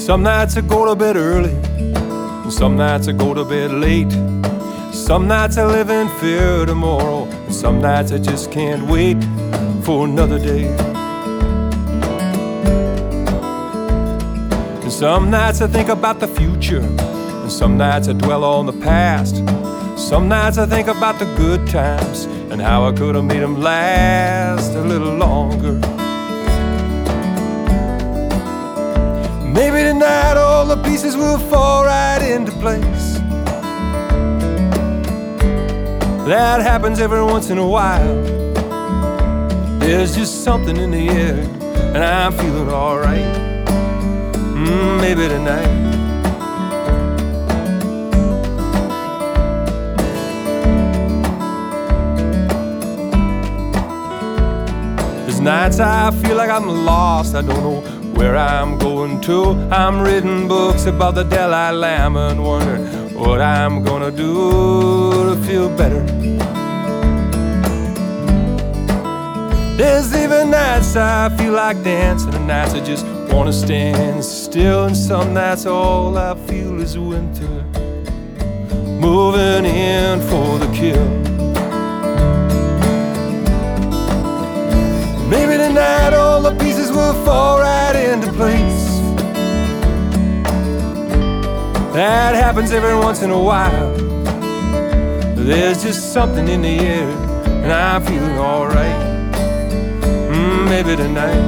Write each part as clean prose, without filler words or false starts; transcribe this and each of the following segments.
Some nights I go to bed early, and some nights I go to bed late. Some nights I live in fear of tomorrow, and some nights I just can't wait for another day. And some nights I think about the future, and some nights I dwell on the past. Some nights I think about the good times and how I could have made them last a little longer. Maybe tonight all the pieces will fall right into place. That happens every once in a while. There's just something in the air, and I'm feeling alright. Maybe tonight. There's nights I feel like I'm lost, I don't know where I'm going to. I'm reading books about the Dalai Lama and wondering what I'm gonna do to feel better. There's even nights I feel like dancing, and nights I just wanna stand still, and some nights all I feel is winter moving in for the kill. Maybe tonight all the pieces will fall right into place. That happens every once in a while. There's just something in the air, and I'm feeling alright. Maybe tonight.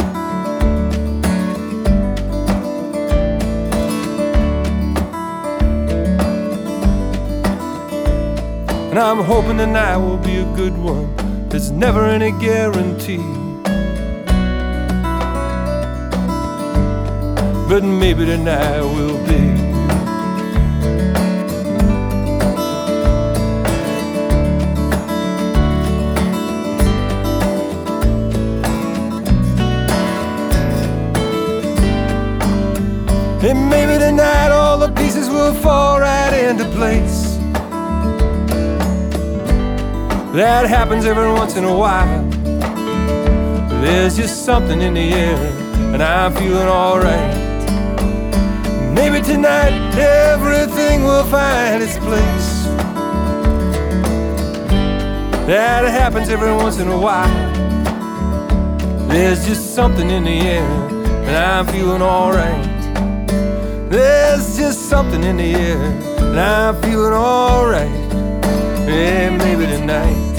And I'm hoping tonight will be a good one. There's never any guarantee, but maybe tonight will be. And maybe tonight all the pieces will fall right into place. That happens every once in a while. There's just something in the air, and I'm feeling alright. Maybe tonight everything will find its place. That happens every once in a while. There's just something in the air, and I'm feeling alright. There's just something in the air, and I'm feeling alright. Yeah, maybe tonight.